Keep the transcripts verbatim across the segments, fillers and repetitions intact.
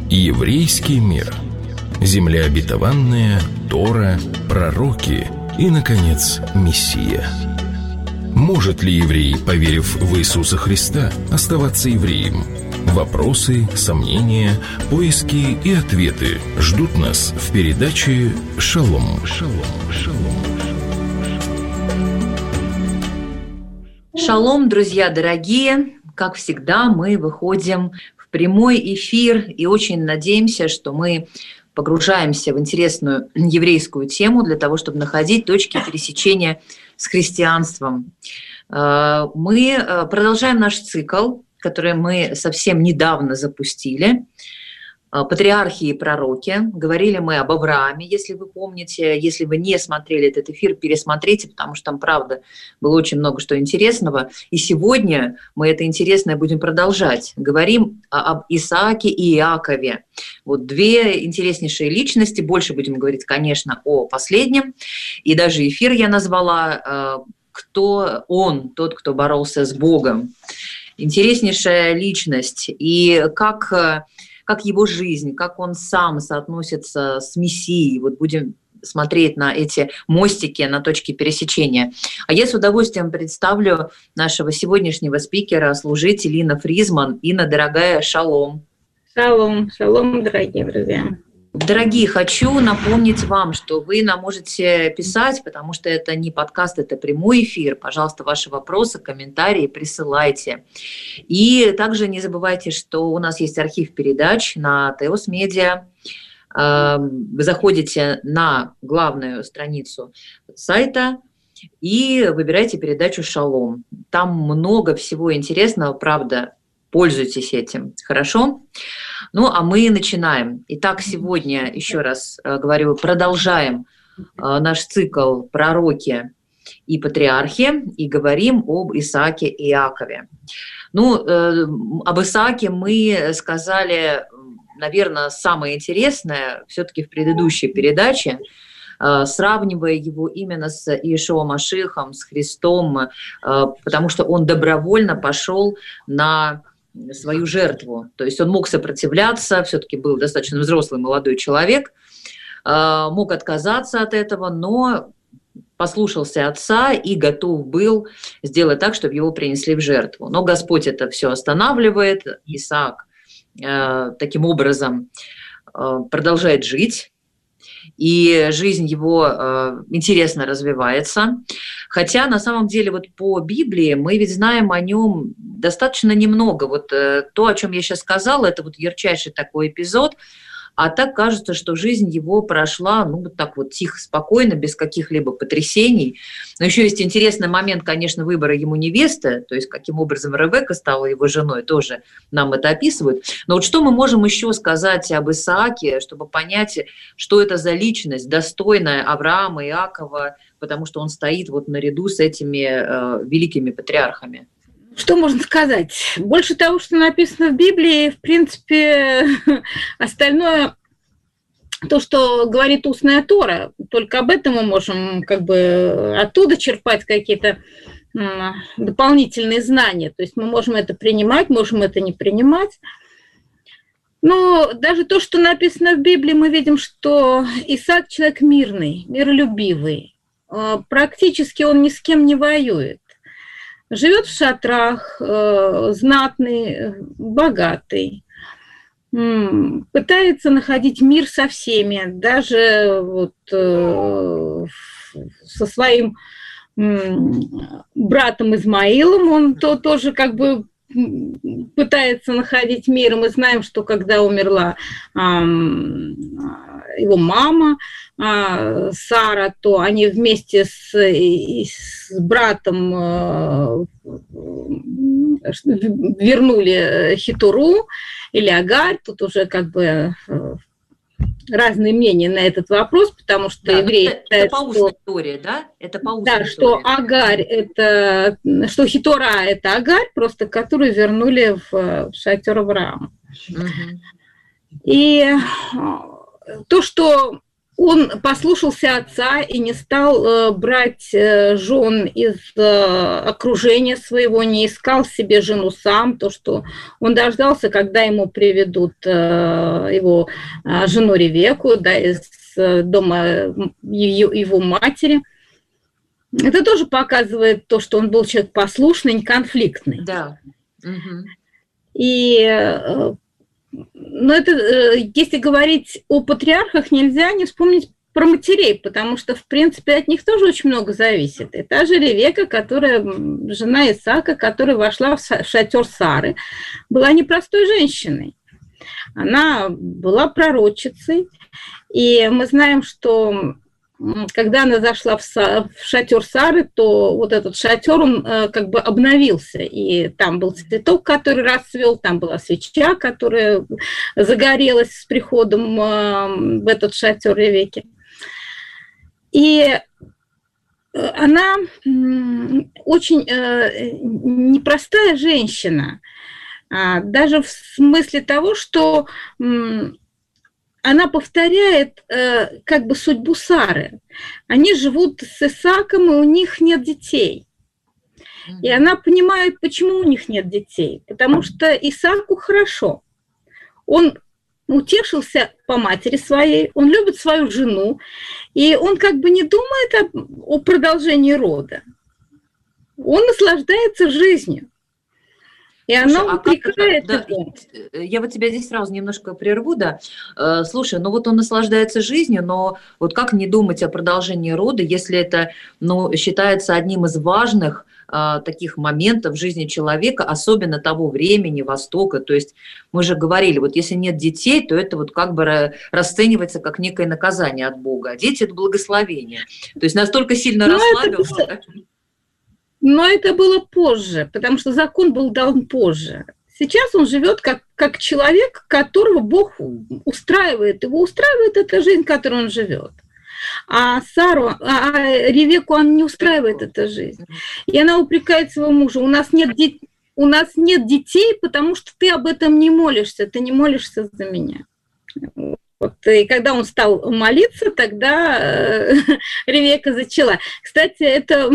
Еврейский мир. Земля обетованная, Тора, пророки и, наконец, Мессия. Может ли еврей, поверив в Иисуса Христа, оставаться евреем? Вопросы, сомнения, поиски и ответы ждут нас в передаче «Шалом». Шалом, шалом. Шалом, друзья дорогие! Как всегда, мы выходим в прямой эфир и очень надеемся, что мы погружаемся в интересную еврейскую тему для того, чтобы находить точки пересечения с христианством. Мы продолжаем наш цикл, который мы совсем недавно запустили. Патриархи и пророки. Говорили мы об Аврааме, если вы помните. Если вы не смотрели этот эфир, пересмотрите, потому что там, правда, было очень много что интересного. И сегодня мы это интересное будем продолжать. Говорим об Исааке и Иакове. Вот две интереснейшие личности. Больше будем говорить, конечно, о последнем. И даже эфир я назвала «Кто он, тот, кто боролся с Богом». Интереснейшая личность. И как... как его жизнь, как он сам соотносится с Мессией. Вот будем смотреть на эти мостики, на точки пересечения. А я с удовольствием представлю нашего сегодняшнего спикера, служитель Инна Фризман. Инна, дорогая, шалом. Шалом, шалом, дорогие друзья. Дорогие, хочу напомнить вам, что вы нам можете писать, потому что это не подкаст, это прямой эфир. Пожалуйста, ваши вопросы, комментарии присылайте. И также не забывайте, что у нас есть архив передач на Теос Медиа. Вы заходите на главную страницу сайта и выбираете передачу «Шалом». Там много всего интересного, правда. Пользуйтесь этим, хорошо? Ну, а мы начинаем. Итак, сегодня, еще раз говорю, продолжаем наш цикл «Пророки и патриархи» и говорим об Исааке и Иакове. Ну, об Исааке мы сказали, наверное, самое интересное все-таки в предыдущей передаче, сравнивая его именно с Иешуа Машиахом, с Христом, потому что он добровольно пошел на свою жертву. То есть он мог сопротивляться, все-таки был достаточно взрослый молодой человек, мог отказаться от этого, но послушался отца и готов был сделать так, чтобы его принесли в жертву. Но Господь это все останавливает. Исаак таким образом продолжает жить, и жизнь его э, интересно развивается. Хотя на самом деле вот по Библии мы ведь знаем о нем достаточно немного. Вот э, то, о чем я сейчас сказала, это вот ярчайший такой эпизод. А так кажется, что жизнь его прошла, ну, вот так вот тихо, спокойно, без каких-либо потрясений. Но еще есть интересный момент, конечно, выбора ему невесты, то есть каким образом Ревекка стала его женой, тоже нам это описывают. Но вот что мы можем еще сказать об Исааке, чтобы понять, что это за личность, достойная Авраама, Иакова, потому что он стоит вот наряду с этими э, великими патриархами. Что можно сказать? Больше того, что написано в Библии, в принципе, остальное, то, что говорит устная Тора, только об этом мы можем как бы оттуда черпать какие-то дополнительные знания. То есть мы можем это принимать, можем это не принимать. Но даже то, что написано в Библии, мы видим, что Исаак человек мирный, миролюбивый. Практически он ни с кем не воюет. Живет в шатрах, знатный, богатый, пытается находить мир со всеми, даже вот со своим братом Измаилом он то тоже как бы пытается находить мир. Мы знаем, что когда умерла его мама Сара, то они вместе с, с братом вернули Хитуру или Агарь. Тут уже как бы разные мнения на этот вопрос, потому что да, евреи это, считают, это по устной что, истории, да? Это по устной да, что Агарь это, что Хитора это Агарь, просто которую вернули в, в шатер Авраама. Угу. И то, что он послушался отца и не стал брать жен из окружения своего, не искал себе жену сам, то, что он дождался, когда ему приведут его жену Ревекку, да, из дома его матери. Это тоже показывает то, что он был человек послушный, неконфликтный. Да. Угу. И... Но это, если говорить о патриархах, нельзя не вспомнить про матерей, потому что, в принципе, от них тоже очень много зависит. И та же Ревекка, которая, жена Исаака, которая вошла в шатер Сары, была непростой женщиной. Она была пророчицей, и мы знаем, что когда она зашла в шатер Сары, то вот этот шатер, он как бы обновился. И там был цветок, который расцвел, там была свеча, которая загорелась с приходом в этот шатер Ревекки. И она очень непростая женщина, даже в смысле того, что... она повторяет э, как бы судьбу Сары. Они живут с Исааком, и у них нет детей. И она понимает, почему у них нет детей. Потому что Исааку хорошо. Он утешился по матери своей, он любит свою жену, и он как бы не думает о, о продолжении рода. Он наслаждается жизнью. И слушай, она а упрекает да, его. Я вот тебя здесь сразу немножко прерву, да. Слушай, ну вот он наслаждается жизнью, но вот как не думать о продолжении рода, если это, ну, считается одним из важных а, таких моментов в жизни человека, особенно того времени, Востока. То есть мы же говорили, вот если нет детей, то это вот как бы расценивается как некое наказание от Бога. А дети – это благословение. То есть настолько сильно но расслабился. Это... Но это было позже, потому что закон был дан позже. Сейчас он живет как, как человек, которого Бог устраивает. Его устраивает эта жизнь, в которой он живет. А Сару, а Ревекку, он не устраивает эта жизнь. И она упрекает своего мужа: у нас нет детей, у нас нет детей, потому что ты об этом не молишься, ты не молишься за меня. Вот, и когда он стал молиться, тогда Ревекка зачала. Кстати, это...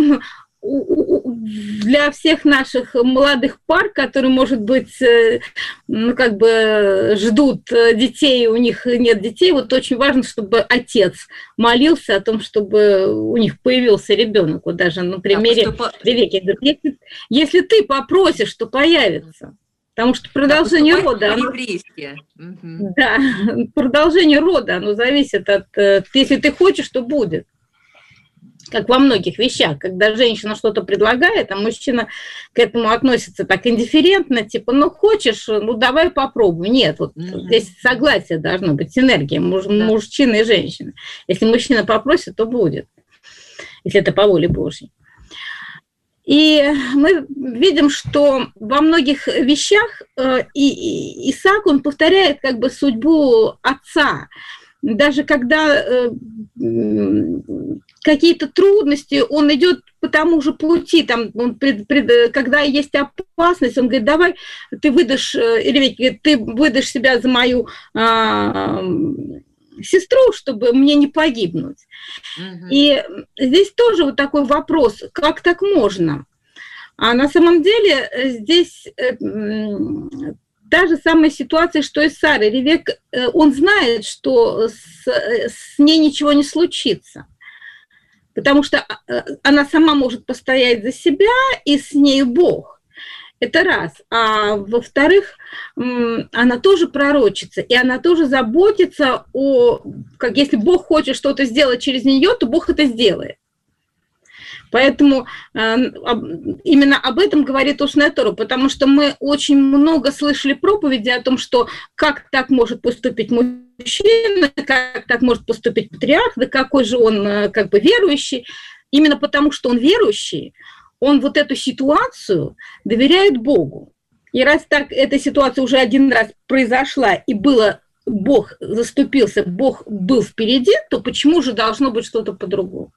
для всех наших молодых пар, которые, может быть, ну, как бы ждут детей, у них нет детей, вот очень важно, чтобы отец молился о том, чтобы у них появился ребенок. Вот даже на примере да, поступ... Ревекки. Если, если ты попросишь, то появится. Потому что продолжение да, рода... Оно, угу. Да, продолжение рода, оно зависит от... Если ты хочешь, то будет. Как во многих вещах, когда женщина что-то предлагает, а мужчина к этому относится так индифферентно, типа, ну, хочешь, ну, давай попробуй. Нет, вот mm-hmm. здесь согласие должно быть, синергия муж, да. мужчины и женщины. Если мужчина попросит, то будет, если это по воле Божьей. И мы видим, что во многих вещах и Исаак, он повторяет как бы судьбу отца. Даже когда какие-то трудности, он идет по тому же пути, там, он пред, пред, когда есть опасность, он говорит: давай ты выдашь, Ревекка, ты выдашь себя за мою а, сестру, чтобы мне не погибнуть. Mm-hmm. И здесь тоже вот такой вопрос, как так можно? А на самом деле здесь та же самая ситуация, что и с Сарой. Ревекка, он знает, что с, с ней ничего не случится. Потому что она сама может постоять за себя, и с ней Бог. Это раз. А во-вторых, она тоже пророчица, и она тоже заботится о... Как если Бог хочет что-то сделать через нее, то Бог это сделает. Поэтому именно об этом говорит устная Тора, потому что мы очень много слышали проповеди о том, что как так может поступить мужчина, как так может поступить патриарх, да какой же он как бы верующий. Именно потому, что он верующий, он вот эту ситуацию доверяет Богу. И раз так эта ситуация уже один раз произошла, и было, Бог заступился, Бог был впереди, то почему же должно быть что-то по-другому?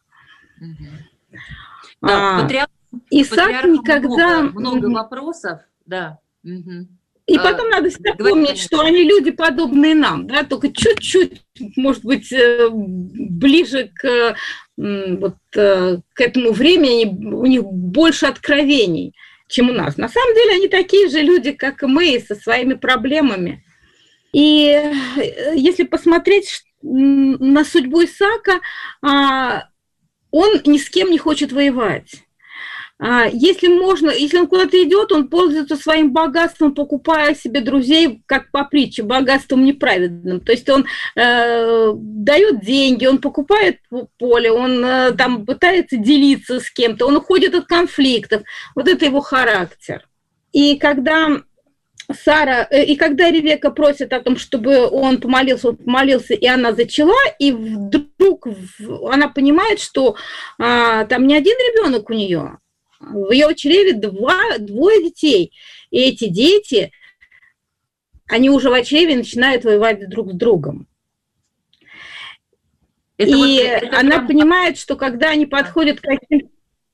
Да, а, патриарх, Исаак никогда... Много, много вопросов, да. Угу. И потом надо всегда помнить, что они люди, подобные нам, да, только чуть-чуть, может быть, ближе к, вот, к этому времени, у них больше откровений, чем у нас. На самом деле они такие же люди, как и мы, со своими проблемами. И если посмотреть на судьбу Исаака, он ни с кем не хочет воевать. Если можно, если он куда-то идет, он пользуется своим богатством, покупая себе друзей, как по притче, богатством неправедным. То есть он э, дает деньги, он покупает поле, он э, там пытается делиться с кем-то, он уходит от конфликтов. Вот это его характер. И когда Сара, э, и когда Ревекка просит о том, чтобы он помолился, он помолился, и она зачала, и вдруг она понимает, что э, там не один ребенок у нее. В ее чреве два, двое детей. И эти дети, они уже в чреве начинают воевать друг с другом. Это и вот, это она прям... понимает, что когда они подходят к каким-то...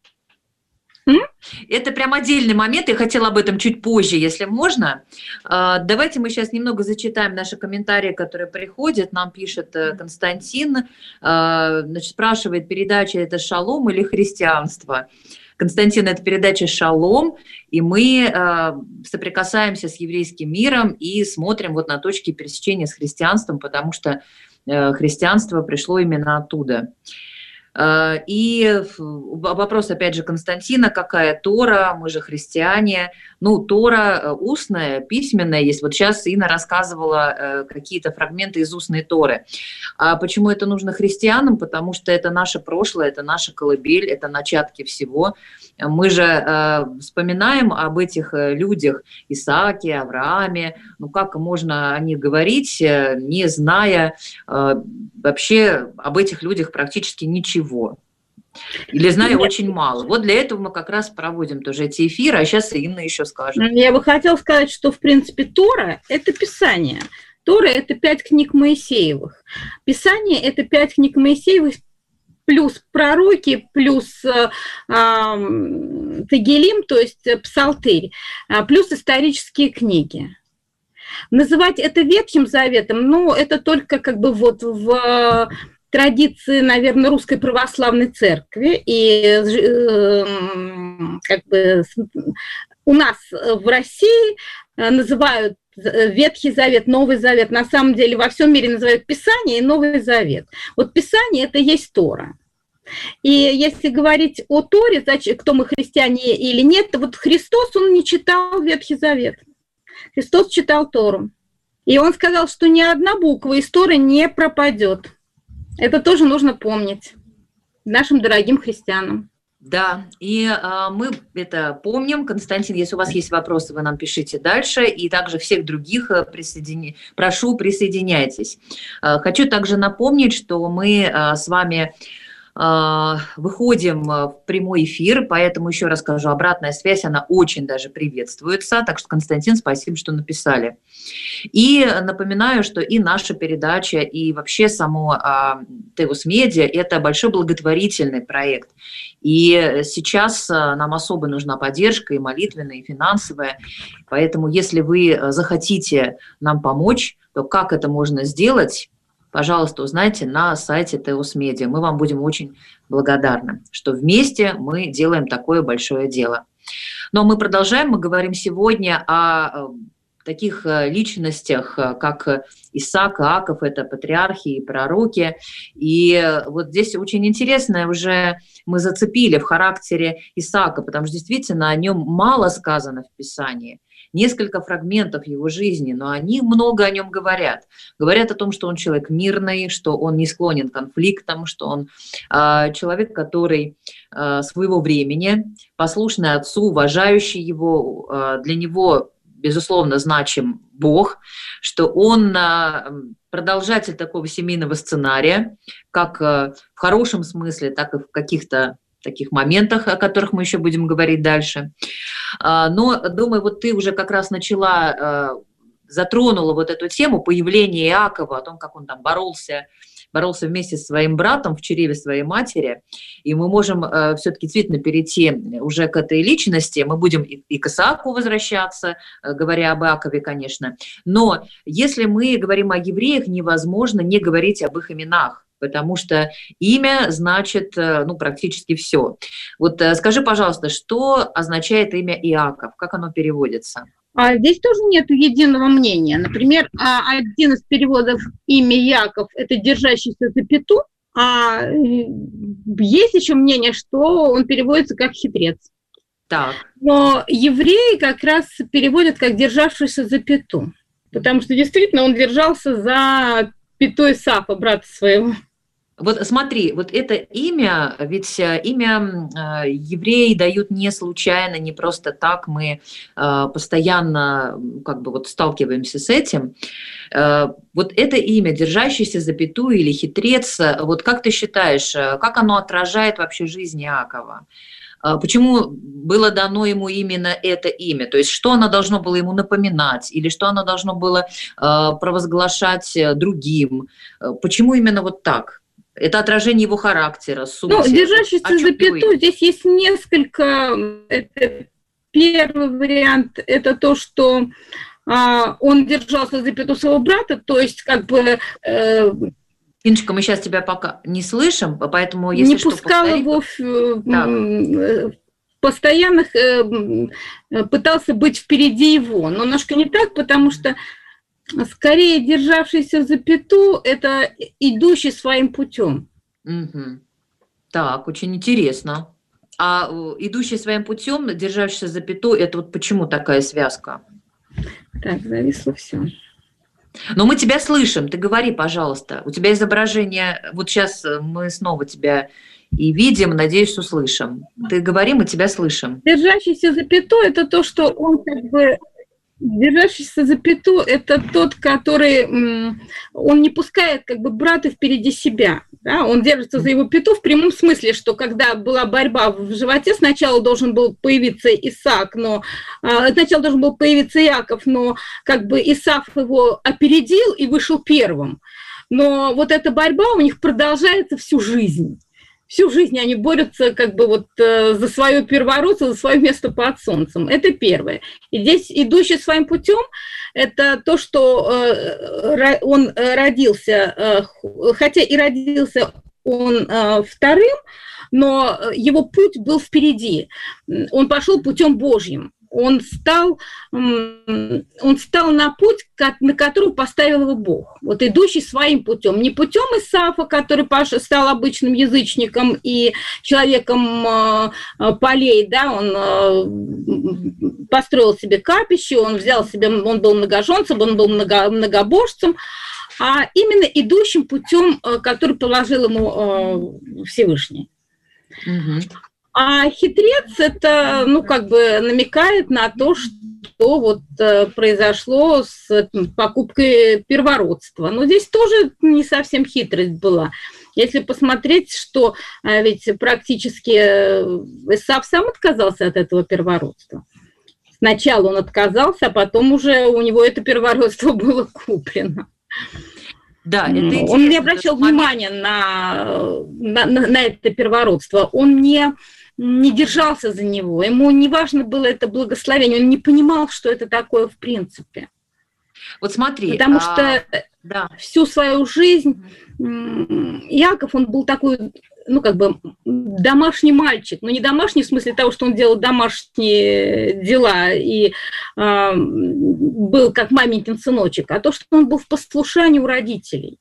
Это прям отдельный момент, я хотела об этом чуть позже, если можно. Давайте мы сейчас немного зачитаем наши комментарии, которые приходят. Нам пишет Константин, значит, спрашивает, передача это шалом или христианство? Константин, это передача «Шалом», и мы э, соприкасаемся с еврейским миром и смотрим вот на точки пересечения с христианством, потому что э, христианство пришло именно оттуда. Э, и вопрос, опять же, Константина, какая Тора, мы же христиане. Ну, Тора устная, письменная есть. Вот сейчас Инна рассказывала э, какие-то фрагменты из устной Торы. А почему это нужно христианам? Потому что это наше прошлое, это наша колыбель, это начатки всего. Мы же э, вспоминаем об этих людях, Исааке, Аврааме. Ну, как можно о них говорить, не зная э, вообще об этих людях практически ничего? Или зная Нет. очень мало. Вот для этого мы как раз проводим тоже эти эфиры, а сейчас Инна еще скажет. Я бы хотела сказать, что, в принципе, Тора – это Писание. Тора – это пять книг Моисеевых. Писание – это пять книг Моисеевых, плюс пророки, плюс э, э, Тегелим, то есть псалтырь, э, плюс исторические книги. Называть это Ветхим Заветом, ну, это только как бы вот в... традиции, наверное, Русской Православной Церкви, и э, как бы у нас в России называют Ветхий Завет, Новый Завет, на самом деле во всем мире называют Писание и Новый Завет. Вот Писание – это есть Тора. И если говорить о Торе, значит, кто мы, христиане или нет, то вот Христос, он не читал Ветхий Завет. Христос читал Тору. И он сказал, что ни одна буква из Торы не пропадет. Это тоже нужно помнить нашим дорогим христианам. Да, и э, мы это помним. Константин, если у вас есть вопросы, вы нам пишите дальше. И также всех других присоедини... прошу, присоединяйтесь. Э, хочу также напомнить, что мы э, с вами выходим в прямой эфир, поэтому еще раз скажу, обратная связь, она очень даже приветствуется, так что, Константин, спасибо, что написали. И напоминаю, что и наша передача, и вообще само Теос Медиа – это большой благотворительный проект. И сейчас нам особо нужна поддержка и молитвенная, и финансовая, поэтому если вы захотите нам помочь, то как это можно сделать? Пожалуйста, узнайте на сайте Теос Медиа. Мы вам будем очень благодарны, что вместе мы делаем такое большое дело. Но мы продолжаем. Мы говорим сегодня о таких личностях, как Исаак, Иаков, это патриархи и пророки. И вот здесь очень интересное уже мы зацепили в характере Исаака, потому что действительно о нем мало сказано в Писании. Несколько фрагментов его жизни, но они много о нем говорят. Говорят о том, что он человек мирный, что он не склонен к конфликтам, что он э, человек, который э, своего времени, послушный отцу, уважающий его, э, для него, безусловно, значим Бог, что он э, продолжатель такого семейного сценария, как э, в хорошем смысле, так и в каких-то таких моментах, о которых мы еще будем говорить дальше. Но, думаю, вот ты уже как раз начала, затронула вот эту тему появления Иакова, о том, как он там боролся боролся вместе с своим братом в чреве своей матери, и мы можем э, все-таки действительно перейти уже к этой личности, мы будем и, и к Исааку возвращаться, э, говоря об Иакове, конечно, но если мы говорим о евреях, невозможно не говорить об их именах, потому что имя значит, ну, практически все. Вот скажи, пожалуйста, что означает имя Иаков, как оно переводится? А здесь тоже нет единого мнения. Например, один из переводов имя Яков – это держащийся за пяту, а есть еще мнение, что он переводится как хитрец. Так. Но евреи как раз переводят как державшийся за пяту, потому что действительно он держался за пятой Исаака, брата своего. Вот смотри, вот это имя, ведь имя э, евреи дают не случайно, не просто так, мы э, постоянно как бы вот сталкиваемся с этим. Э, вот это имя, держащийся за пяту или хитрец, вот как ты считаешь, как оно отражает вообще жизнь Иакова? Почему было дано ему именно это имя? То есть что оно должно было ему напоминать или что оно должно было э, провозглашать другим? Почему именно вот так? Это отражение его характера, сути. Ну, держащийся за пяту, здесь есть несколько. Это первый вариант – это то, что а, он держался за пяту своего брата, то есть как бы… Э, Иночка, мы сейчас тебя пока не слышим, поэтому если не что… Не пускал повтори, его в, в, постоянно э, пытался быть впереди его, но немножко не так, потому что скорее державшийся за пяту – это идущий своим путем. Угу. Так, очень интересно. А идущий своим путем, державшийся за пяту – это вот почему такая связка? Так, зависло все. Но мы тебя слышим, ты говори, пожалуйста. У тебя изображение, вот сейчас мы снова тебя и видим, надеюсь, услышим. Ты говори, мы тебя слышим. Держащийся за пяту – это то, что он как бы… Держащийся за пяту – это тот, который, он не пускает как бы брата впереди себя, да? Он держится за его пяту в прямом смысле, что когда была борьба в животе, сначала должен был появиться Исаак, но сначала должен был появиться Иаков, но как бы Исав его опередил и вышел первым. Но вот эта борьба у них продолжается всю жизнь. Всю жизнь они борются как бы вот за свое первородство, за свое место под солнцем. Это первое. И здесь идущий своим путем – это то, что он родился, хотя и родился он вторым, но его путь был впереди. Он пошел путем Божьим. Он стал, он стал на путь, на который поставил его Бог. Вот идущий своим путем. Не путем Исаафа, который стал обычным язычником и человеком полей, да, он построил себе капище, он взял себе, он был многоженцем, он был много, многобожцем, а именно идущим путем, который положил ему Всевышний. Угу. А хитрец это, ну, как бы намекает на то, что вот произошло с покупкой первородства. Но здесь тоже не совсем хитрость была. Если посмотреть, что ведь практически Исав сам отказался от этого первородства. Сначала он отказался, а потом уже у него это первородство было куплено. Да, это он не обращал внимания на, на, на это первородство. Он не... не держался за него, ему не важно было это благословение, он не понимал, что это такое в принципе. Вот смотри. Потому а... что да. всю свою жизнь Иаков, он был такой, ну, как бы домашний мальчик, но не домашний в смысле того, что он делал домашние дела и э, был как маменькин сыночек, а то, что он был в послушании у родителей.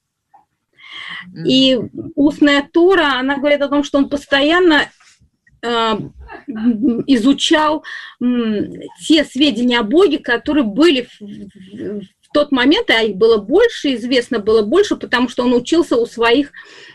И устная Тора, она говорит о том, что он постоянно изучал те сведения о Боге, которые были в тот момент, а их было больше, известно было больше, потому что он учился у своих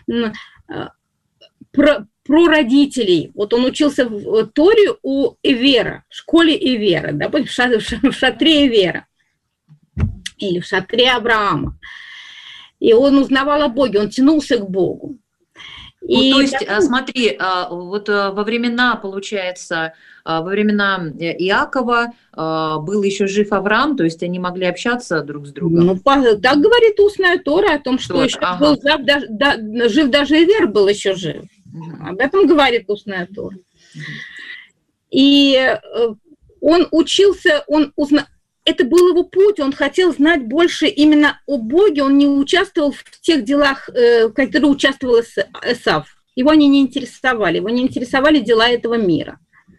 прародителей. Вот он учился в Торе у Эвера, в школе Эвера, да, в шатре Эвера или в шатре Авраама. И он узнавал о Боге, он тянулся к Богу. И ну, то есть, так... смотри, вот во времена, получается, во времена Иакова был еще жив Авраам, то есть они могли общаться друг с другом? Ну, так говорит устная Тора о том, что Тот, еще ага. был жив, даже, да, жив даже Ивер был еще жив. Угу. Об этом говорит устная Тора. Угу. И он учился, он узна... это был его путь, он хотел знать больше именно о Боге, он не участвовал в тех делах, в которых участвовал Эсав. Его они не интересовали, его не интересовали дела этого мира.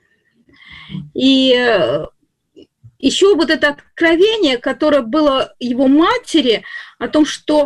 И еще вот это откровение, которое было его матери о том, что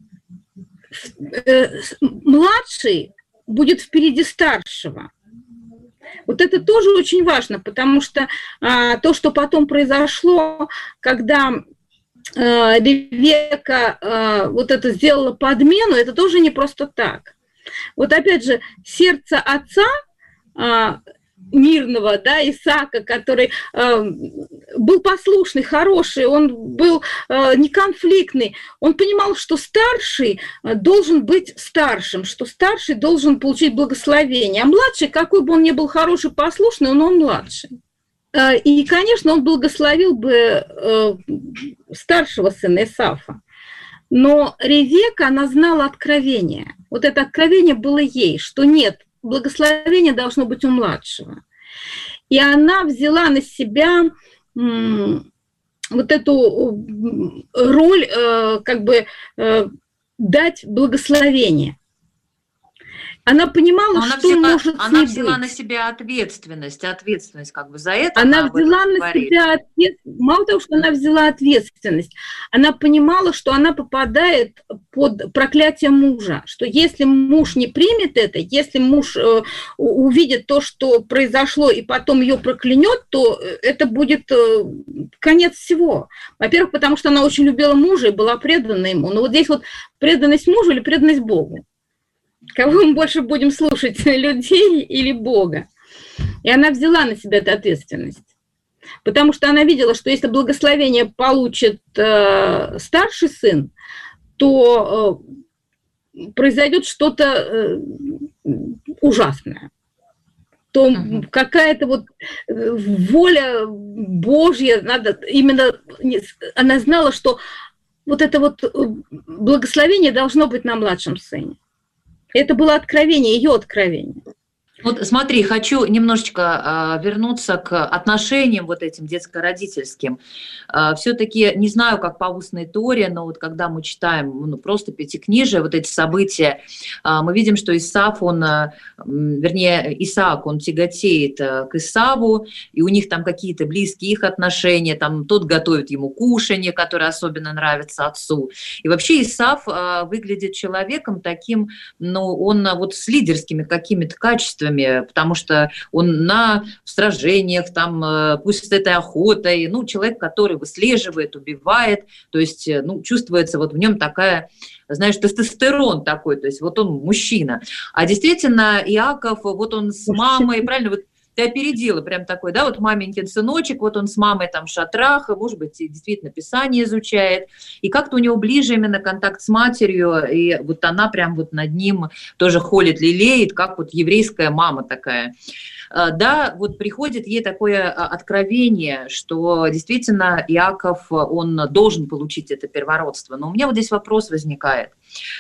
младший будет впереди старшего. Вот это тоже очень важно, потому что а, то, что потом произошло, когда а, Ревекка а, вот это сделала подмену, это тоже не просто так. Вот опять же, сердце отца а, мирного, да, Исаака, который э, был послушный, хороший, он был э, неконфликтный, он понимал, что старший должен быть старшим, что старший должен получить благословение, а младший, какой бы он ни был хороший, послушный, он, он младший. Э, и, конечно, он благословил бы э, старшего сына Исаафа. Но Ревекка, она знала откровение. Вот это откровение было ей, что нет, благословение должно быть у младшего. И она взяла на себя м, вот эту роль, э, как бы э, дать благословение. Она понимала, она что взяла, может она с ней взяла быть. на себя ответственность, ответственность как бы за это. Она, она взяла на говорит. себя ответственность. Мало того, что она взяла ответственность, она понимала, что она попадает под проклятие мужа, что если муж не примет это, если муж э, увидит то, что произошло, и потом ее проклянет, то это будет э, конец всего. Во-первых, потому что она очень любила мужа и была предана ему. Но вот здесь вот преданность мужу или преданность Богу. Кого мы больше будем слушать, людей или Бога? И она взяла на себя эту ответственность. Потому что она видела, что если благословение получит э, старший сын, то э, произойдет что-то э, ужасное. То uh-huh. какая-то вот воля Божья, надо именно, она знала, что вот это вот благословение должно быть на младшем сыне. Это было откровение, ее откровение. Вот смотри, хочу немножечко э, вернуться к отношениям вот этим детско-родительским. Э, все-таки не знаю, как по устной Торе, но вот когда мы читаем ну, просто пятикнижие, вот эти события, э, мы видим, что Исав, он, э, вернее, Исаак, он тяготеет э, к Исаву, и у них там какие-то близкие их отношения, там тот готовит ему кушанье, которое особенно нравится отцу. И вообще Исав э, выглядит человеком таким, ну, он э, вот с лидерскими какими-то качествами, потому что он на сражениях, там, пусть с этой охотой, ну, человек, который выслеживает, убивает, то есть, ну, чувствуется вот в нем такая, знаешь, тестостерон такой, то есть вот он мужчина. А действительно, Иаков, вот он с мамой, правильно, вот ты опередила прям такой, да, вот маменькин сыночек, вот он с мамой там в шатрах, может быть, действительно Писание изучает, и как-то у него ближе именно контакт с матерью, и вот она прям вот над ним тоже холит, лелеет, как вот еврейская мама такая. Да, вот приходит ей такое откровение, что действительно Иаков, он должен получить это первородство. Но у меня вот здесь вопрос возникает.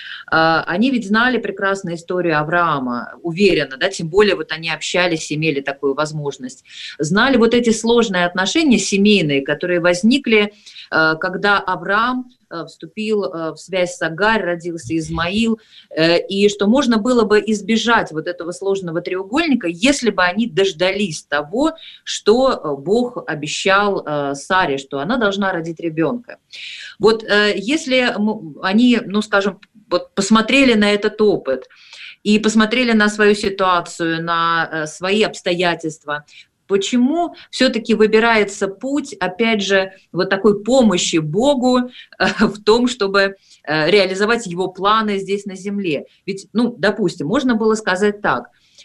Они ведь знали прекрасную историю Авраама, уверенно, да, тем более вот они общались, имели такую возможность. Знали вот эти сложные отношения семейные, которые возникли, когда Авраам вступил в связь с Агарь, родился Измаил, и что можно было бы избежать вот этого сложного треугольника, если бы они дождались того, что Бог обещал Саре, что она должна родить ребенка. Вот если они, ну, скажем, вот посмотрели на этот опыт и посмотрели на свою ситуацию, на свои обстоятельства, почему все-таки выбирается путь, опять же, вот такой помощи Богу в том, чтобы реализовать его планы здесь на земле? Ведь, ну, допустим, можно было сказать так: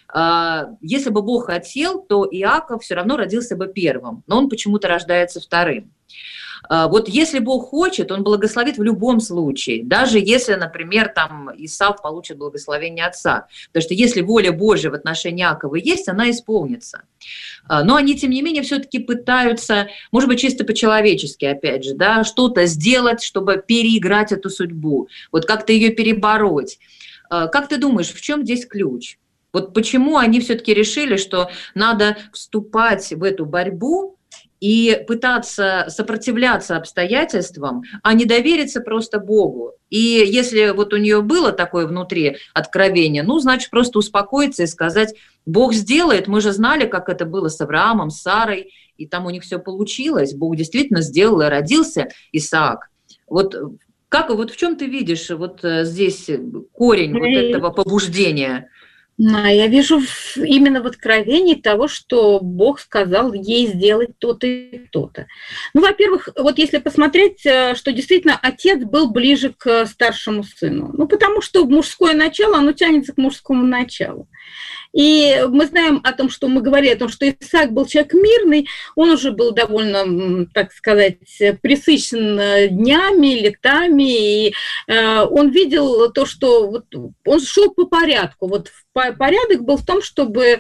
Если бы Бог хотел, то Иаков все равно родился бы первым, но он почему-то рождается вторым. Вот если Бог хочет, Он благословит в любом случае, даже если, например, там Исав получит благословение отца. Потому что если воля Божья в отношении Иакова есть, она исполнится. Но они, тем не менее, все-таки пытаются, может быть, чисто по-человечески, опять же, да, что-то сделать, чтобы переиграть эту судьбу, вот как-то ее перебороть. Как ты думаешь, в чем здесь ключ? Вот почему они все-таки решили, что надо вступать в эту борьбу и пытаться сопротивляться обстоятельствам, а не довериться просто Богу. И если вот у нее было такое внутри откровение, ну, значит, просто успокоиться и сказать, Бог сделает, мы же знали, как это было с Авраамом, с Сарой, и там у них все получилось, Бог действительно сделал, и родился Исаак. Вот как, вот в чем ты видишь вот здесь корень вот этого побуждения? Я вижу именно в откровении того, что Бог сказал ей сделать то-то и то-то. Ну, во-первых, вот если посмотреть, что действительно отец был ближе к старшему сыну. Ну, потому что мужское начало, оно тянется к мужскому началу. И мы знаем о том, что мы говорили о том, что Исаак был человек мирный, он уже был довольно, так сказать, пресыщен днями, летами, и он видел то, что вот он шел по порядку. Вот порядок был в том, чтобы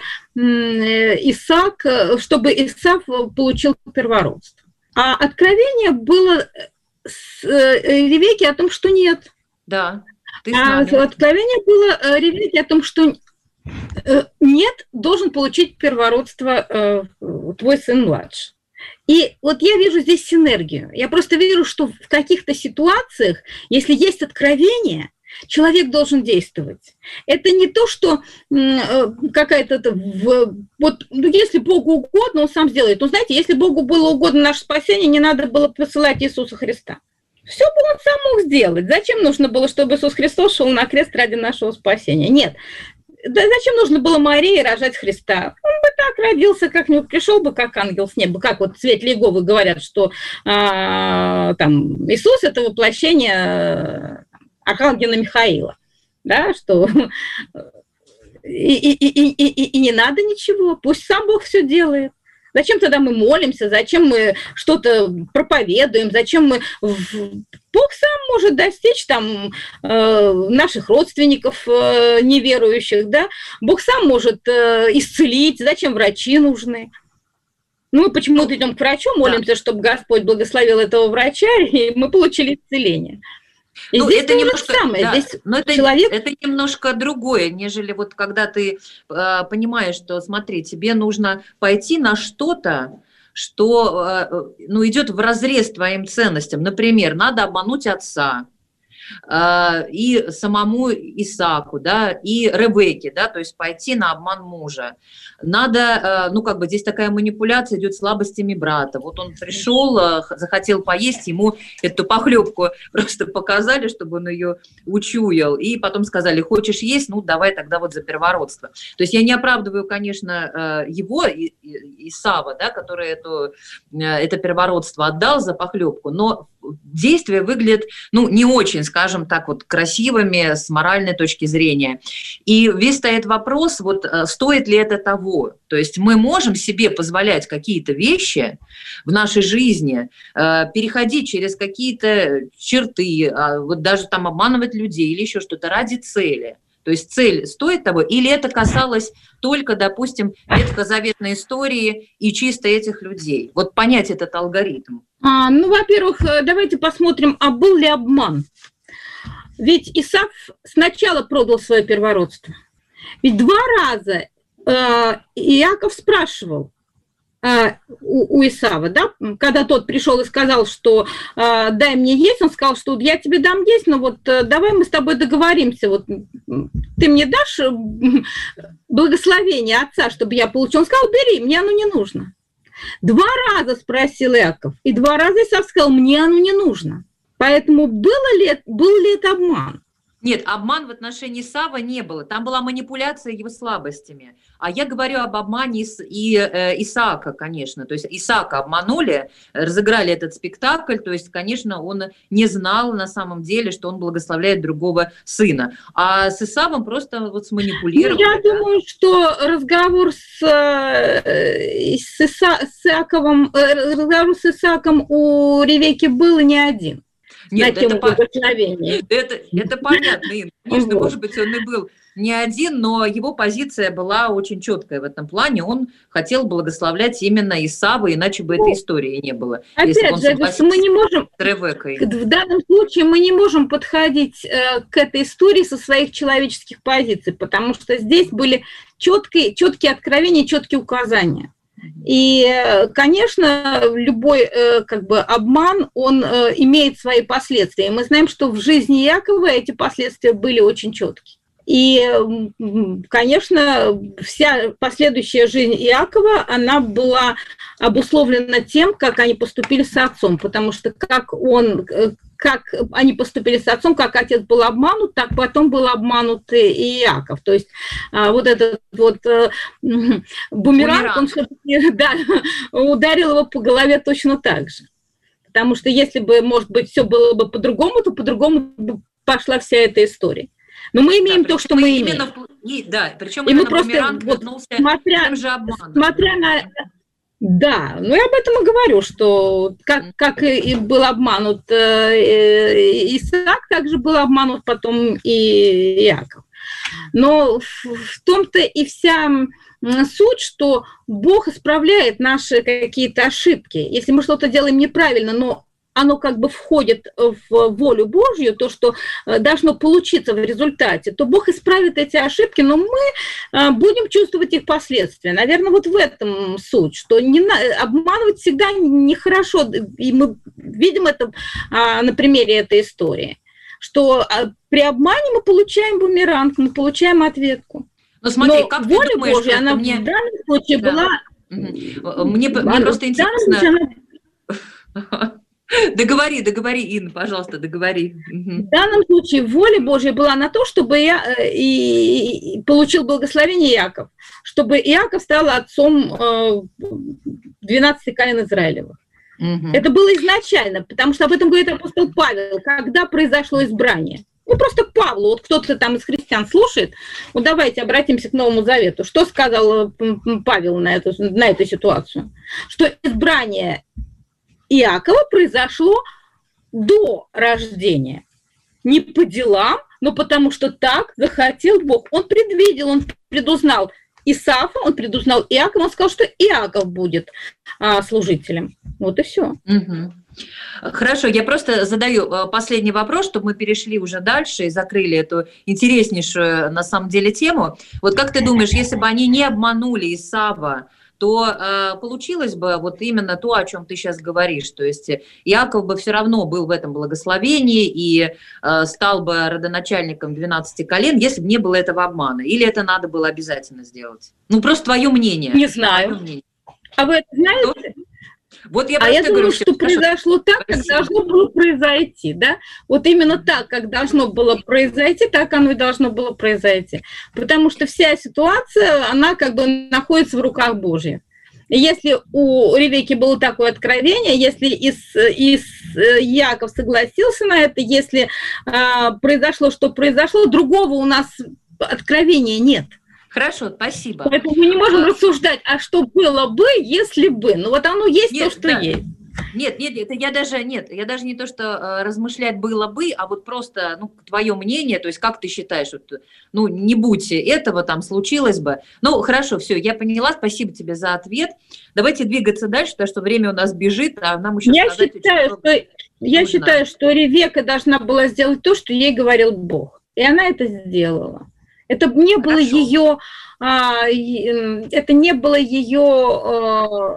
Исаак, чтобы Исав получил первородство. А откровение было с Ревекки о том, что нет. Да. А откровение было Ревекки о том, что нет, должен получить первородство э, твой сын младший. И вот я вижу здесь синергию. Я просто вижу, что в каких-то ситуациях, если есть откровение, человек должен действовать. Это не то, что э, какая-то... В, вот, ну, если Богу угодно, он сам сделает. Но знаете, если Богу было угодно наше спасение, не надо было посылать Иисуса Христа. Все бы он сам мог сделать. Зачем нужно было, чтобы Иисус Христос шел на крест ради нашего спасения? Нет. Да зачем нужно было Марии рожать Христа? Он бы так родился, как-нибудь пришел бы, как ангел с неба. Как вот Свет Леговы говорят, что а, там, Иисус – это воплощение архангела Михаила. Да, что и, и, и, и, и, и не надо ничего, пусть сам Бог все делает. Зачем тогда мы молимся, зачем мы что-то проповедуем, зачем мы... Бог сам может достичь там э, наших родственников э, неверующих, да? Бог сам может э, исцелить, зачем врачи нужны? Ну, мы почему-то идем к врачу, молимся, да, чтобы Господь благословил этого врача, и мы получили исцеление. И ну, здесь это немножко, самое. Да, здесь но это, человек... это немножко другое, нежели вот когда ты э, понимаешь, что, смотри, тебе нужно пойти на что-то, что э, ну, идет вразрез твоим ценностям. Например, надо обмануть отца, э, и самому Исааку, да, и Ревекке, да, то есть пойти на обман мужа. Надо, ну, как бы здесь такая манипуляция идет слабостями брата. Вот он пришел, захотел поесть, ему эту похлебку просто показали, чтобы он ее учуял, и потом сказали, хочешь есть, ну, давай тогда вот за первородство. То есть я не оправдываю, конечно, его, Исава, да, который это, это первородство отдал за похлебку, но действия выглядят, ну, не очень, скажем так, вот красивыми с моральной точки зрения. И весь стоит вопрос, вот стоит ли это того. То есть мы можем себе позволять какие-то вещи в нашей жизни, переходить через какие-то черты, вот даже там обманывать людей или еще что-то ради цели. То есть цель стоит того, или это касалось только, допустим, ветхозаветной истории и чисто этих людей? Вот понять этот алгоритм. А, ну, во-первых, давайте посмотрим, а был ли обман. Ведь Исав сначала продал свое первородство. Ведь два раза э, Иаков спрашивал э, у, у Исава, да, когда тот пришел и сказал, что э, дай мне есть, он сказал, что я тебе дам есть, но вот э, давай мы с тобой договоримся, вот ты мне дашь благословение отца, чтобы я получил. Он сказал, бери, мне оно не нужно. Два раза спросил Иаков, и два раза Исав сказал, мне оно не нужно. Поэтому было ли, был ли это обман? Нет, обман в отношении Исава не было. Там была манипуляция его слабостями. А я говорю об обмане Ис- и э, Исаака, конечно. То есть Исаака обманули, разыграли этот спектакль. То есть, конечно, он не знал на самом деле, что он благословляет другого сына. А с Исавом просто вот сманипулировали. Ну, я да? думаю, что разговор с, э, с, Иса, с Иаковом, э, разговор с Исааком у Ревекки был не один. Нет, это, по... это, это понятно, Инна. Конечно, может быть, он и был не один, но его позиция была очень четкая в этом плане. Он хотел благословлять именно Исава, иначе бы этой истории не было. Опять же, мы не можем, в данном случае мы не можем подходить э, к этой истории со своих человеческих позиций, потому что здесь были четкие, четкие откровения, четкие указания. И, конечно, любой как бы обман, он имеет свои последствия. И мы знаем, что в жизни Иакова эти последствия были очень четкие. И, конечно, вся последующая жизнь Иакова, она была обусловлена тем, как они поступили с отцом, потому что как он, как они поступили с отцом, как отец был обманут, так потом был обманут и Иаков. То есть вот этот вот бумеранг, бумеранг. Он все-таки да, ударил его по голове точно так же. Потому что если бы, может быть, все было бы по-другому, то по-другому бы пошла вся эта история. Но мы имеем да, то, что мы именно имеем. И, да, причем и именно мы просто, бумеранг вот, вернулся смотря, тем же обманом. Смотря на... Да, ну я об этом и говорю, что как, как и был обманут Исаак, так же был обманут потом и Иаков. Но в том-то и вся суть, что Бог исправляет наши какие-то ошибки. Если мы что-то делаем неправильно, но оно как бы входит в волю Божью, то, что должно получиться в результате, то Бог исправит эти ошибки, но мы будем чувствовать их последствия. Наверное, вот в этом суть, что не на... обманывать всегда нехорошо, и мы видим это на примере этой истории, что при обмане мы получаем бумеранг, мы получаем ответку. Но смотри, но как воля ты думаешь, Божья, она мне... в данном случае да. была... Мне, мне просто интересно... Она... Договори, договори, Инна, пожалуйста, договори. В данном случае воля Божья была на то, чтобы я и, и получил благословение Иаков, чтобы Иаков стал отцом двенадцати колен Израилевых. Угу. Это было изначально, потому что об этом говорит апостол Павел, когда произошло избрание. Ну, просто к Павлу, вот кто-то там из христиан слушает, вот давайте обратимся к Новому Завету. Что сказал Павел на эту, на эту ситуацию? Что избрание Иакова произошло до рождения. Не по делам, но потому что так захотел Бог. Он предвидел, он предузнал Исаафа, он предузнал Иакова, он сказал, что Иаков будет а, служителем. Вот и все. Угу. Хорошо, я просто задаю последний вопрос, чтобы мы перешли уже дальше и закрыли эту интереснейшую на самом деле тему. Вот как ты думаешь, если бы они не обманули Исава, то э, получилось бы вот именно то, о чем ты сейчас говоришь. То есть Иаков бы все равно был в этом благословении и э, стал бы родоначальником двенадцати колен, если бы не было этого обмана. Или это надо было обязательно сделать? Ну, просто твое мнение. Не знаю. Мнение. А вы это знаете? Вот я а я говорю, думаю, что хорошо. Произошло так, Спасибо. Как должно было произойти, да? Вот именно так, как должно было произойти, так оно и должно было произойти. Потому что вся ситуация, она как бы находится в руках Божьих. И если у Ревекки было такое откровение, если Ис, Ис, Иаков согласился на это, если а, произошло, что произошло, другого у нас откровения нет. Хорошо, спасибо. Поэтому мы не можем а... рассуждать, а что было бы, если бы. Ну вот оно есть нет, то, что да. есть. Нет, нет, это я даже нет, я даже не то, что э, размышлять было бы, а вот просто, ну, твое мнение, то есть как ты считаешь, вот, ну, не будь этого, там случилось бы. Ну, хорошо, все, я поняла, спасибо тебе за ответ. Давайте двигаться дальше, потому что время у нас бежит, а нам еще я сказать считаю, очень много что, Я нужно. считаю, что Ревекка должна была сделать то, что ей говорил Бог, и она это сделала. Это не было Хорошо. ее, а, это не было ее а,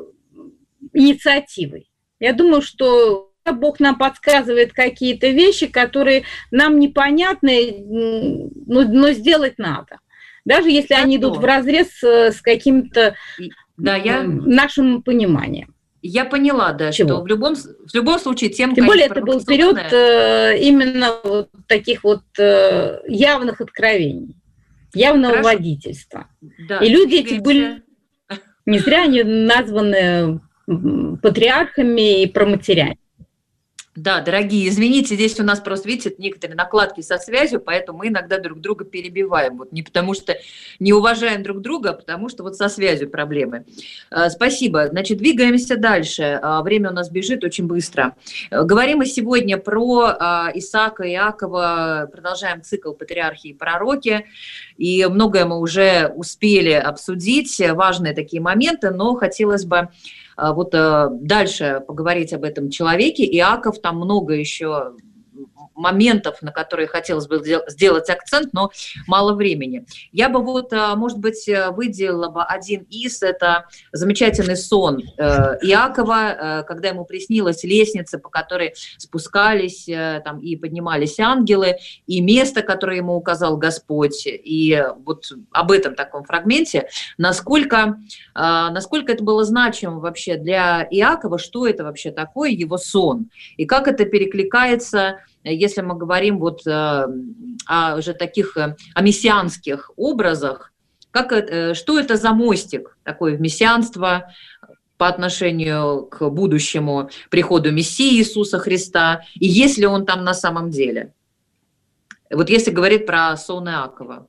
инициативой. Я думаю, что Бог нам подсказывает какие-то вещи, которые нам непонятны, но, но сделать надо. Даже если Хорошо. они идут вразрез с каким-то да, я... нашим пониманием. Я поняла, да, Чего? что в любом, в любом случае тем, Тем более это был период э, именно вот таких вот э, явных откровений, явного Хорошо. водительства. Да, и люди эти были, не зря они названы патриархами и проматерями. Да, дорогие, извините, здесь у нас просто, видите, некоторые накладки со связью, поэтому мы иногда друг друга перебиваем. Вот не потому что не уважаем друг друга, а потому что вот со связью проблемы. Спасибо. Значит, двигаемся дальше. Время у нас бежит очень быстро. Говорим мы сегодня про Исаака и Иакова, продолжаем цикл «Патриархи и пророки», и многое мы уже успели обсудить, важные такие моменты, но хотелось бы вот дальше поговорить об этом человеке. Иаков, там много еще моментов, на которые хотелось бы сделать акцент, но мало времени. Я бы вот, может быть, выделила бы один из, это замечательный сон Иакова, когда ему приснилась лестница, по которой спускались там, и поднимались ангелы, и место, которое ему указал Господь. И вот об этом таком фрагменте, насколько, насколько это было значимо вообще для Иакова, что это вообще такое, его сон, и как это перекликается, если мы говорим вот о уже таких о мессианских образах, как это, что это за мостик такое в мессианство по отношению к будущему приходу Мессии Иисуса Христа, и есть ли он там на самом деле? Вот если говорить про сон Иакова.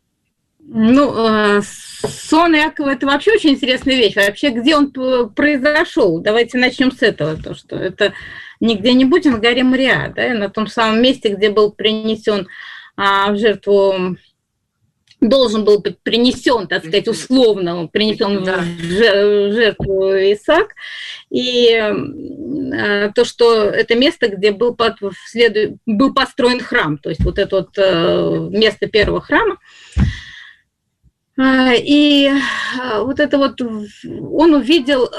Ну, сон Иакова – это вообще очень интересная вещь. Вообще, где он произошел? Давайте начнем с этого, то что это не где-нибудь, а на горе Мориа, да, на том самом месте, где был принесен а, в жертву, должен был быть принесен, так сказать, условно, принесен да. в жертву Исаак. И а, то, что это место, где был, под, следу, был построен храм, то есть вот это вот а, место первого храма. И вот это вот, он увидел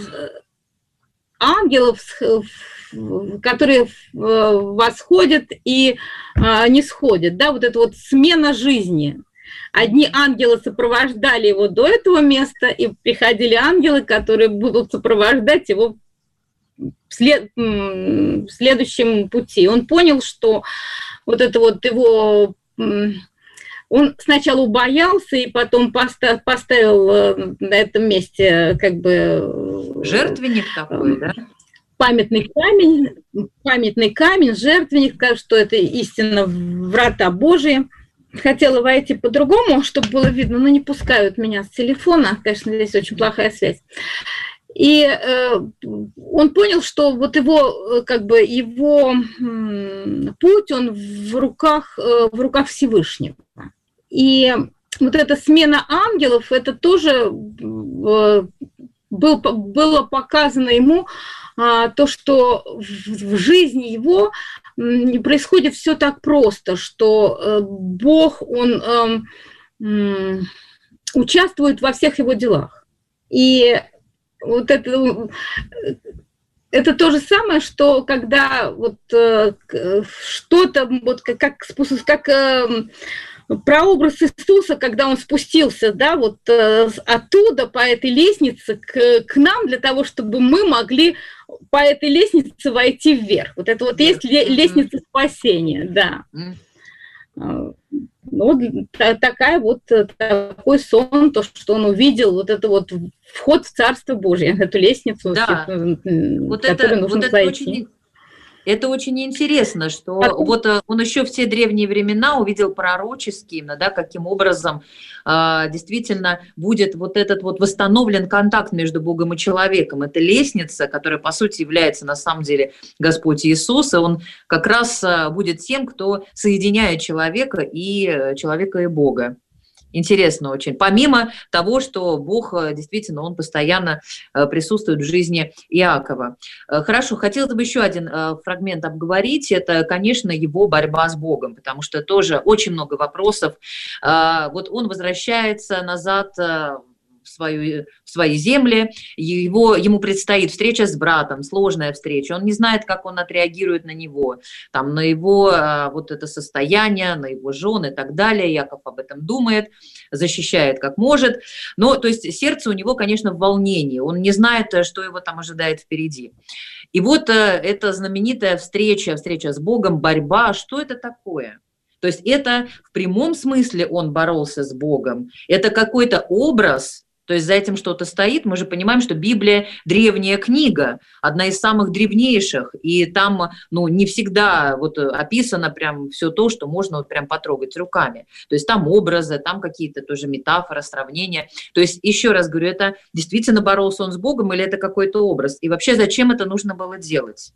ангелов, которые восходят и не сходят, да, вот это вот смена жизни. Одни ангелы сопровождали его до этого места, и приходили ангелы, которые будут сопровождать его в, след... в следующем пути. Он понял, что вот это вот его... Он сначала убоялся и потом поставил, поставил на этом месте как бы... Жертвенник такой, да? Памятный камень, памятный камень, жертвенник, скажет, что это истинно врата Божии. Хотела войти по-другому, чтобы было видно, но не пускают меня с телефона. Конечно, здесь очень плохая связь. И э, он понял, что вот его, как бы, его м, путь, он в руках, э, в руках Всевышнего. И вот эта смена ангелов, это тоже э, был, было показано ему, э, то, что в, в жизни его не происходит все так просто, что э, Бог, он э, э, участвует во всех его делах. И вот это, это то же самое, что когда вот э, что-то, вот как, как, как э, прообраз Иисуса, когда он спустился, да, вот э, оттуда по этой лестнице к, к нам, для того, чтобы мы могли по этой лестнице войти вверх. Вот это вот есть лестница спасения, да. Вот такая вот, такой сон, то, что он увидел, вот это вот вход в Царство Божие, эту лестницу, да. вот которую это, нужно вот это очень, это очень интересно, что Потом... вот он еще в те древние времена увидел пророчески, да, каким образом э, действительно будет вот этот вот восстановлен контакт между Богом и человеком. Это лестница, которая, по сути, является на самом деле Господь Иисус, и он как раз будет тем, кто соединяет человека и человека и Бога. Интересно очень. Помимо того, что Бог действительно, он постоянно присутствует в жизни Иакова. Хорошо, хотелось бы еще один фрагмент обговорить. Это, конечно, его борьба с Богом, потому что тоже очень много вопросов. Вот он возвращается назад в в, свою, в свои земли, его, ему предстоит встреча с братом, сложная встреча, он не знает, как он отреагирует на него, там, на его вот это состояние, на его жен и так далее. Яков об этом думает, защищает как может, но, то есть, сердце у него, конечно, в волнении, он не знает, что его там ожидает впереди. И вот эта знаменитая встреча, встреча с Богом, борьба, что это такое? То есть это в прямом смысле он боролся с Богом, это какой-то образ, то есть за этим что-то стоит. Мы же понимаем, что Библия – древняя книга, одна из самых древнейших, и там, ну, не всегда вот описано прям все то, что можно вот прям потрогать руками. То есть там образы, там какие-то тоже метафоры, сравнения. То есть, еще раз говорю, это действительно боролся он с Богом или это какой-то образ? И вообще, зачем это нужно было делать?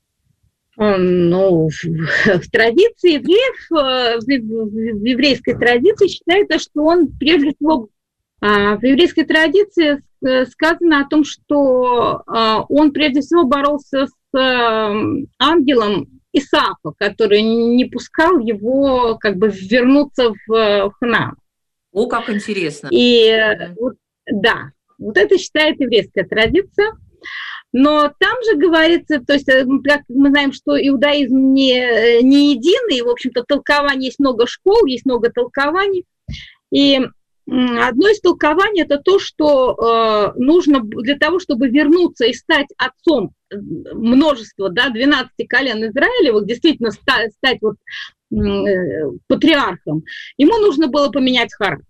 Ну, в традиции евреев, в еврейской традиции считается, что он прежде всего... В еврейской традиции сказано о том, что он прежде всего боролся с ангелом Исаака, который не пускал его как бы вернуться в Ханаан. О, как интересно. И вот, да, вот это считает еврейская традиция. Но там же говорится, то есть как мы знаем, что иудаизм не, не единый, в общем-то, толкование, есть много школ, есть много толкований. И одно из толкований – это то, что э, нужно для того, чтобы вернуться и стать отцом множества, да, двенадцати колен Израилевых, действительно стать, стать вот, э, патриархом, ему нужно было поменять характер.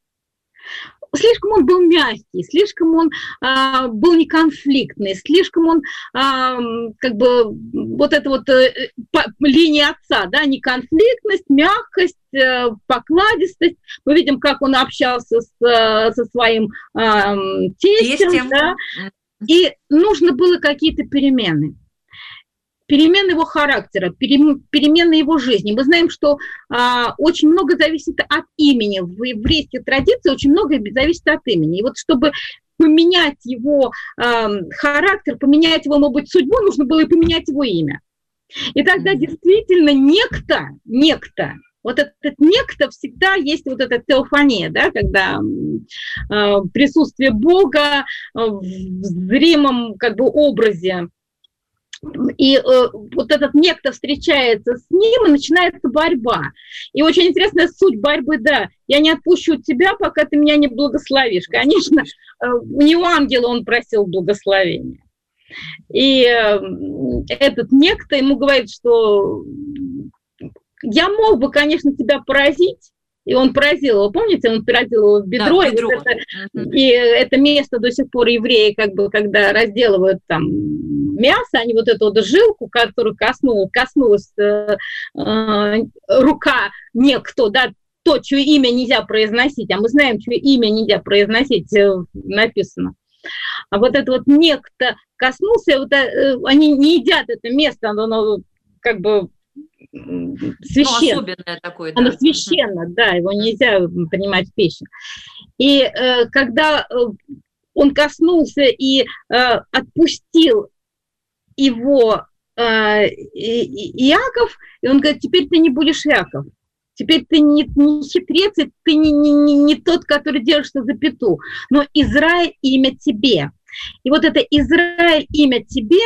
Слишком он был мягкий, слишком он э, был неконфликтный, слишком он, э, как бы, вот эта вот э, по, линия отца, да, неконфликтность, мягкость, э, покладистость. Мы видим, как он общался с, э, со своим э, тестем, тестем. Да, и нужно было какие-то перемены. Перемены его характера, перемены его жизни. Мы знаем, что а, очень много зависит от имени. В еврейской традиции очень много зависит от имени. И вот чтобы поменять его а, характер, поменять его, может быть, судьбу, нужно было и поменять его имя. И тогда mm-hmm. действительно некто, некто, вот этот некто всегда есть вот эта теофания, да, когда а, присутствие Бога в зримом как бы образе. И э, вот этот некто встречается с ним, и начинается борьба. И очень интересная суть борьбы, да, я не отпущу тебя, пока ты меня не благословишь. Конечно, э, не у ангела он просил благословения. И э, этот некто ему говорит, что я мог бы, конечно, тебя поразить. И он поразил его, помните, он поразил его в бедро, да, и, бедро. Вот это, uh-huh. и это место до сих пор евреи, как бы, когда разделывают там мясо, они вот эту вот жилку, которую коснулась, коснулась э, э, рука некто, да, то, чье имя нельзя произносить, а мы знаем, чье имя нельзя произносить, э, написано. А вот это вот некто коснулся, вот, э, они не едят это место, оно, оно как бы священно. Ну, особенное такое, да. Оно священно, да, его нельзя принимать в пищу. И э, когда э, он коснулся и э, отпустил его э, Иаков, и он говорит, теперь ты не будешь Иаков, теперь ты не, не хитрец, ты не, не, не, не тот, который держится за пяту, но Израиль имя тебе. И вот это Израиль имя тебе,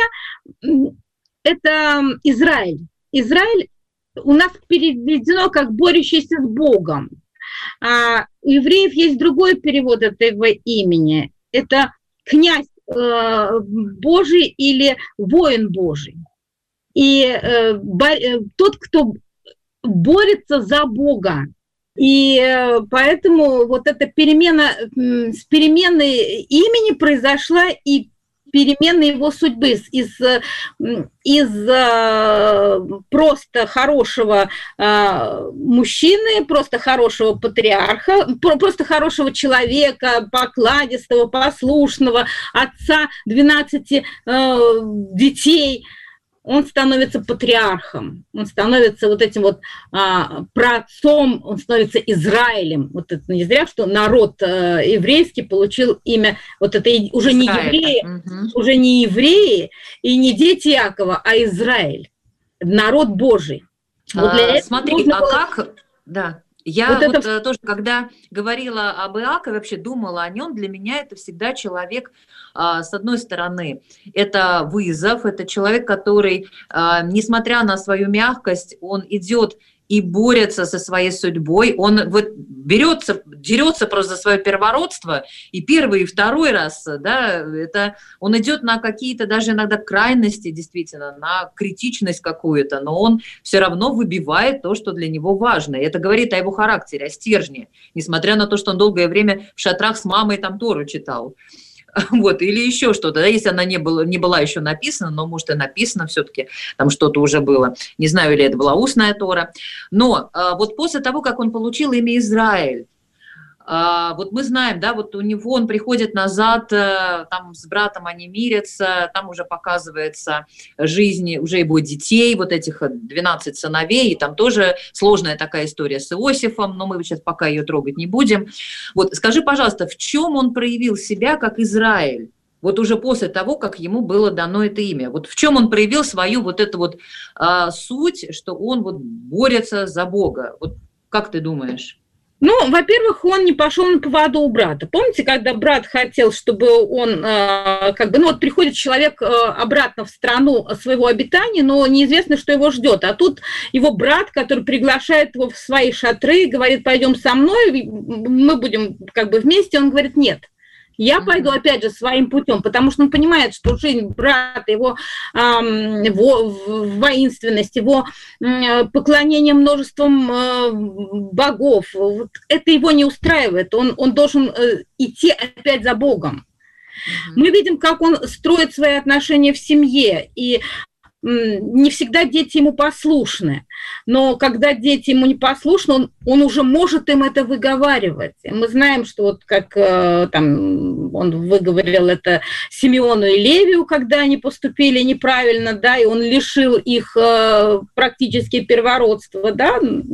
это Израиль. Израиль у нас переведено как борющийся с Богом. А у евреев есть другой перевод этого имени. Это князь э, Божий или воин Божий. И э, бо, э, тот, кто борется за Бога. И э, поэтому вот эта перемена, э, с переменой имени произошла и перемены его судьбы из, из просто хорошего мужчины, просто хорошего патриарха, просто хорошего человека, покладистого, послушного, отца двенадцати детей, он становится патриархом, он становится вот этим вот а, праотцом, он становится Израилем. Вот это не зря, что народ а, еврейский получил имя, вот это уже не евреи, угу. уже не евреи и не дети Иакова, а Израиль, народ Божий. Вот для а, этого смотри, а было... как... Да. Я вот, вот это... тоже, когда говорила об Иакове, вообще думала о нем, для меня это всегда человек, с одной стороны, это вызов, это человек, который, несмотря на свою мягкость, он идет и борется со своей судьбой, он вот берется, дерется просто за свое первородство, и первый, и второй раз, да, это он идет на какие-то даже иногда крайности, действительно, на критичность какую-то, но он все равно выбивает то, что для него важно. И это говорит о его характере, о стержне, несмотря на то, что он долгое время в шатрах с мамой там Тору читал. Вот, или еще что-то, да, если она не, была, не была еще написана, но, может, и написано все-таки, там что-то уже было, не знаю, или это была устная Тора, но а, вот после того, как он получил имя Израиль, а, вот мы знаем, да, вот у него он приходит назад, а, там с братом они мирятся, там уже показывается жизнь уже его детей, вот этих двенадцать сыновей, и там тоже сложная такая история с Иосифом, но мы сейчас пока ее трогать не будем. Вот скажи, пожалуйста, в чем он проявил себя как Израиль? Вот уже после того, как ему было дано это имя. Вот в чем он проявил свою вот эту вот а, суть, что он вот борется за Бога? Вот как ты думаешь? Ну, во-первых, он не пошел на поводу у брата. Помните, когда брат хотел, чтобы он, э, как бы, ну вот приходит человек э, обратно в страну своего обитания, но неизвестно, что его ждет. А тут его брат, который приглашает его в свои шатры, говорит, пойдем со мной, мы будем как бы вместе. Он говорит, нет. Я пойду, опять же, своим путем, потому что он понимает, что жизнь брата, его, эм, его воинственность, его э, поклонение множеством э, богов, вот это его не устраивает. Он, он должен э, идти опять за Богом. Mm-hmm. Мы видим, как он строит свои отношения в семье, и не всегда дети ему послушны, но когда дети ему не послушны, он, он уже может им это выговаривать. Мы знаем, что вот как там, он выговорил это Симеону и Левию, когда они поступили неправильно, да, и он лишил их практически первородства, да.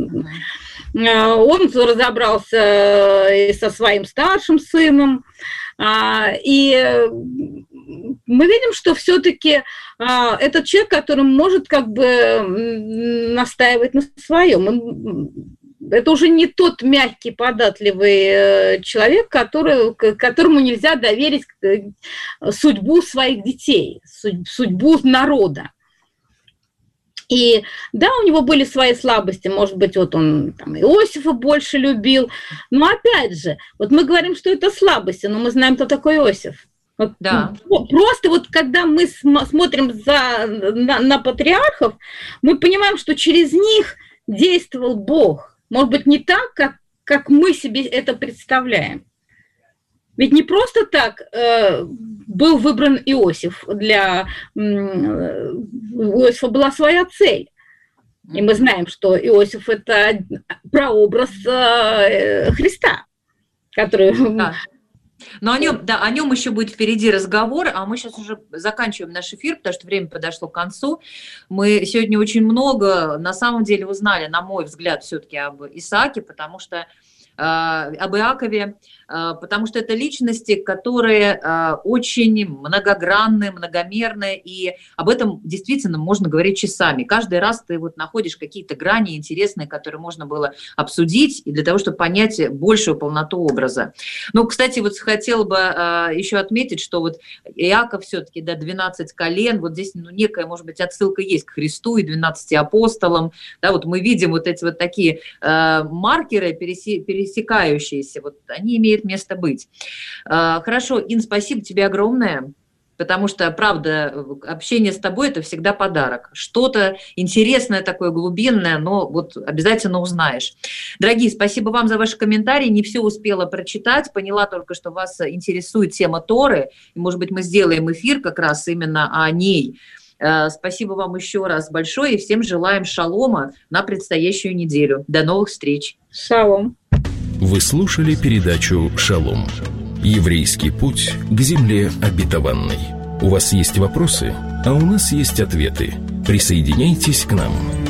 Он разобрался и со своим старшим сыном, и мы видим, что все-таки а, этот человек, который может как бы настаивать на своем. Это уже не тот мягкий, податливый человек, который, которому нельзя доверить судьбу своих детей, судьбу народа. И да, у него были свои слабости, может быть, вот он там Иосифа больше любил, но опять же, вот мы говорим, что это слабости, но мы знаем, кто такой Иосиф. Вот, да. Просто вот когда мы смотрим за, на, на патриархов, мы понимаем, что через них действовал Бог. Может быть, не так, как, как мы себе это представляем. Ведь не просто так э, был выбран Иосиф. Для э, Иосифа была своя цель. И мы знаем, что Иосиф – это прообраз э, Христа, который… Да. Но о нем, да, о нем еще будет впереди разговор, а мы сейчас уже заканчиваем наш эфир, потому что время подошло к концу. Мы сегодня очень много, на самом деле, узнали, на мой взгляд, все-таки об Исааке, потому что об Иакове, потому что это личности, которые очень многогранны, многомерны, и об этом действительно можно говорить часами. Каждый раз ты вот находишь какие-то грани интересные, которые можно было обсудить, и для того, чтобы понять большую полноту образа. Ну, кстати, вот хотела бы еще отметить, что вот Иаков все-таки, да, двенадцать колен, вот здесь, ну, некая, может быть, отсылка есть к Христу и двенадцати апостолам, да, вот мы видим вот эти вот такие маркеры, пересечения, пересекающиеся, вот они имеют место быть. Хорошо, Ин, спасибо тебе огромное, потому что, правда, общение с тобой – это всегда подарок. Что-то интересное такое, глубинное, но вот обязательно узнаешь. Дорогие, спасибо вам за ваши комментарии. Не все успела прочитать, поняла только, что вас интересует тема Торы, и, может быть, мы сделаем эфир как раз именно о ней. Спасибо вам еще раз большое, и всем желаем шалома на предстоящую неделю. До новых встреч. Шалом. Вы слушали передачу «Шалом». Еврейский путь к земле обетованной. У вас есть вопросы, а у нас есть ответы. Присоединяйтесь к нам.